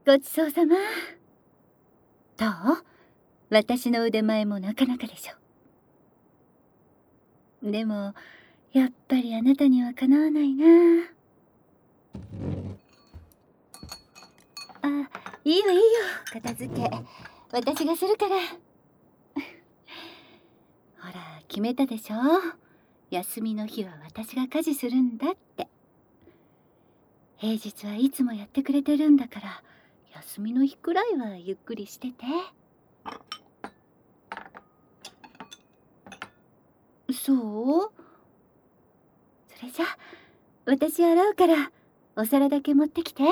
ごちそうさま。どう？私の腕前もなかなかでしょ。でもやっぱりあなたにはかなわないな。あ、いいよいいよ、片付け私がするから。ほら決めたでしょ。休みの日は私が家事するんだって。平日はいつもやってくれてるんだから、休みの日くらいはゆっくりしてて。そう？それじゃ私洗うからお皿だけ持ってきて。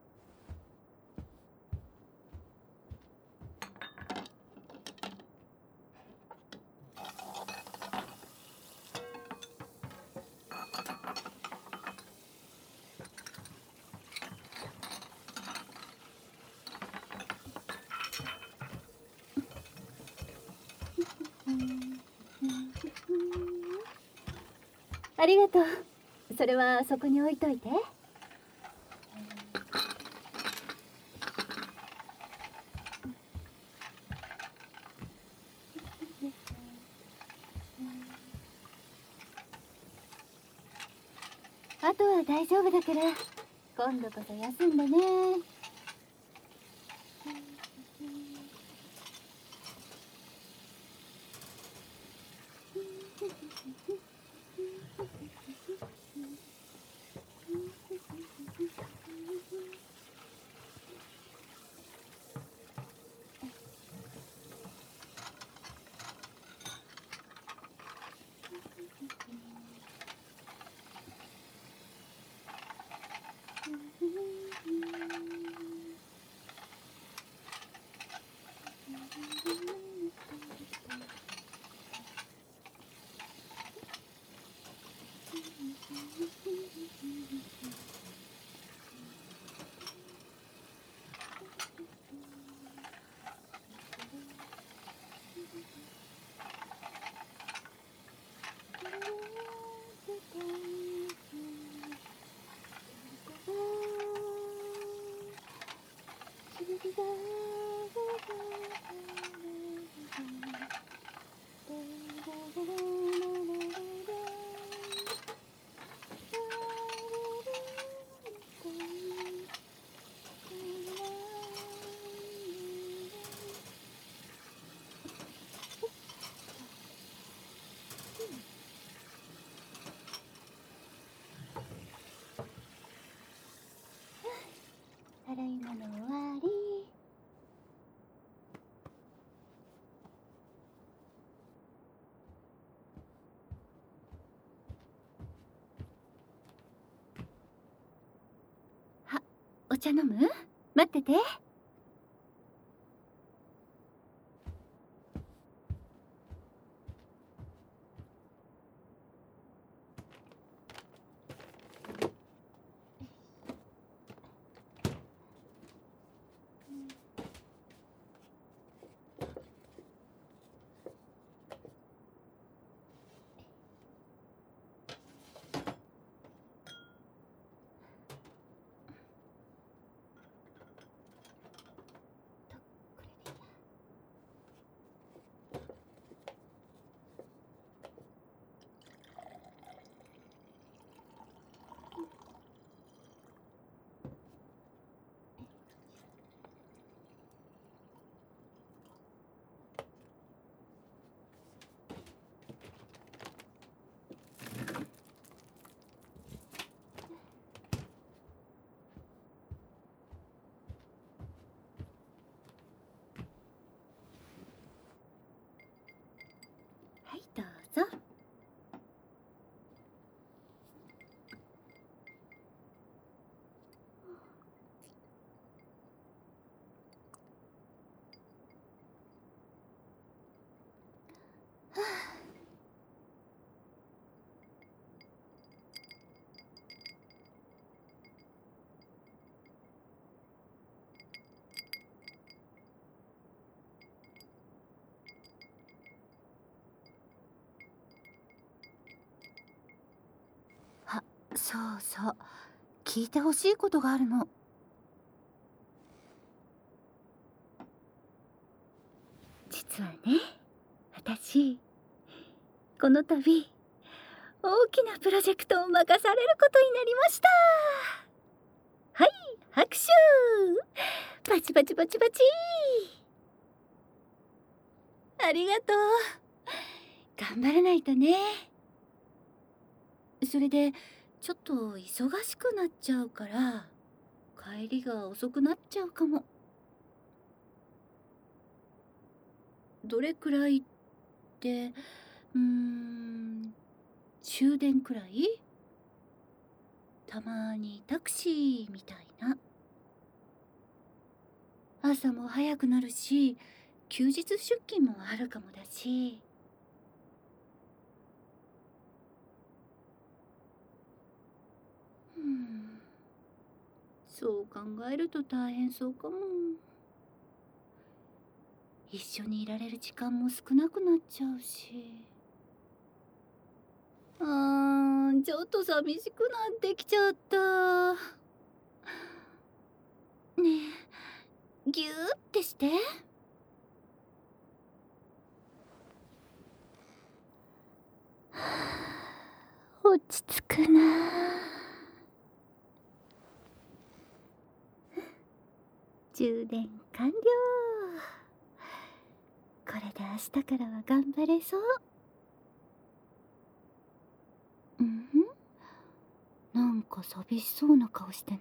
ありがとう。それはそこに置いといて。あとは大丈夫だから、今度こそ休んでね。洗い物終わり。あ、お茶飲む？待ってて。はい、どうぞ。あ、そうそう、聞いてほしいことがあるの。 実はね、私この度大きなプロジェクトを任されることになりました。はい、拍手。パチパチパチパチ。ありがとう。頑張らないとね。それでちょっと忙しくなっちゃうから帰りが遅くなっちゃうかも。どれくらいって、終電くらい？たまにタクシーみたいな。朝も早くなるし、休日出勤もあるかもだし。そう考えると大変そうかも。一緒にいられる時間も少なくなっちゃうし。ちょっと寂しくなってきちゃった。ねえ、ぎゅーってして。落ち着くな。充電完了。これで明日からは頑張れそう。なんか寂しそうな顔してない？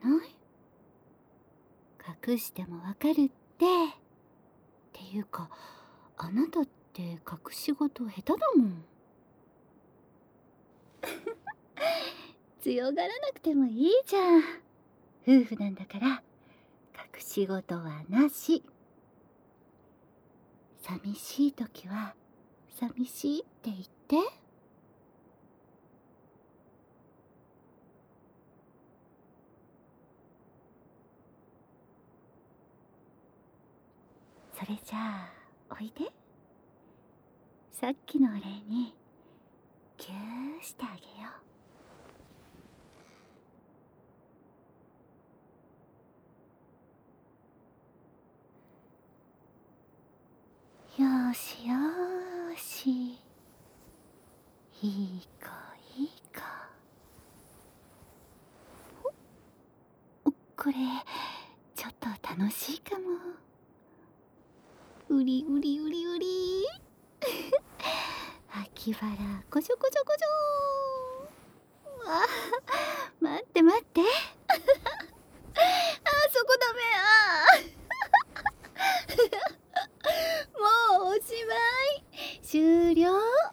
隠してもわかるって。っていうか、あなたって隠し事下手だもん。強がらなくてもいいじゃん。夫婦なんだから隠し事はなし。寂しい時は寂しいって言って。それじゃあおいで。さっきのお礼にぎゅーしてあげよう。よーしよーし。いい子いい子。これちょっと楽しいかも。うりうりうりうり。秋バラこちょこちょこちょ。あ、待って待って。そこダメ。もうおしまい。終了。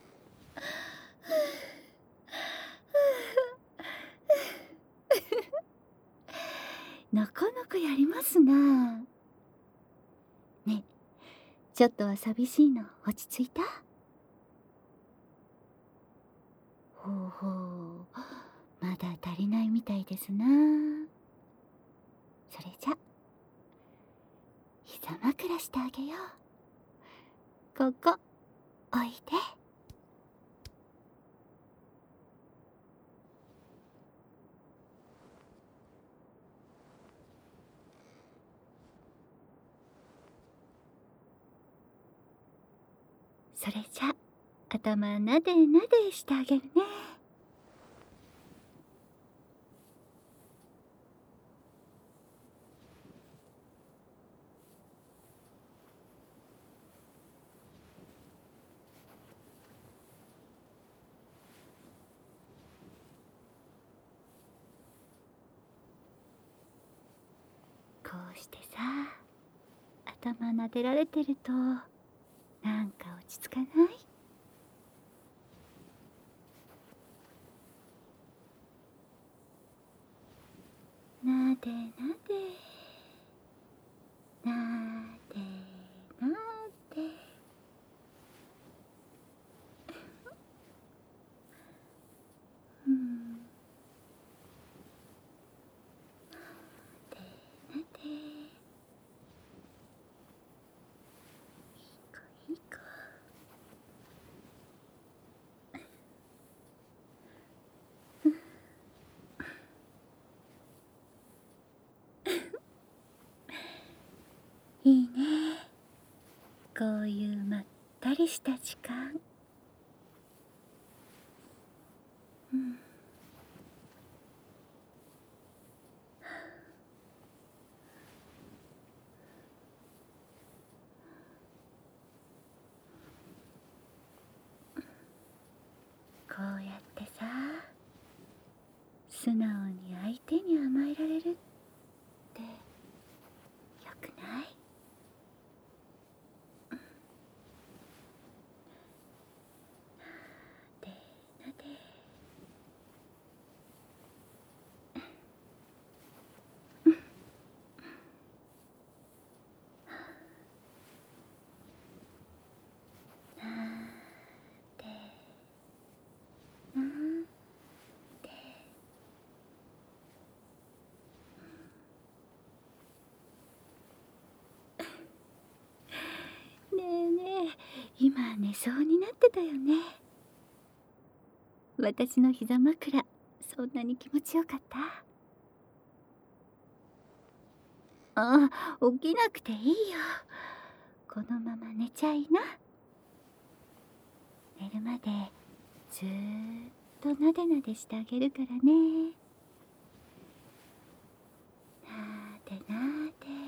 なかなかやりますな。ね、ちょっとは寂しいの落ち着いた？ほうほう、まだ足りないみたいですな。それじゃ膝枕してあげよう。ここおいで。それじゃ頭なでなでしてあげるね。こうしてさ、頭撫でられてるとなんか落ち着かない？なでなでなでなで。なでなで。いい子。いいね、こういう真っったりした時間。こうやってさ、素直に相手に甘えられるってよくない？でなで。ねえねえ、今寝そうになってたよね。私の膝枕、そんなに気持ちよかった？ああ、起きなくていいよ。このまま寝ちゃいな。寝るまでずーっとなでなでしてあげるからね。なでなで。